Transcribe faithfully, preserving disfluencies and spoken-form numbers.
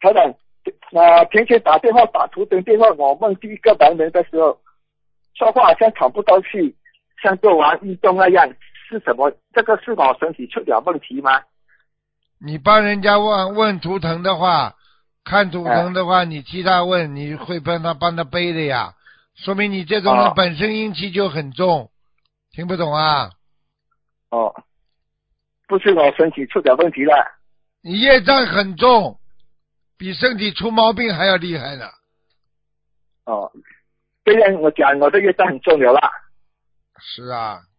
台长，啊，前天打电话打图腾电话，我梦第一个男人的时候，说话好像喘不到气，像做完运动那样，是什么？这个是我身体出了问题吗？ 你帮人家问问图腾的话，看图腾的话， 哎、 你替他问，你会帮他帮他背的呀，说明你这种人哦本身阴气就很重，听不懂啊？ 哦，不是我身体出了问题了。 你业障很重，比身体出毛病还要厉害呢。 哦，这样我讲我的业障很重了啦。 是啊，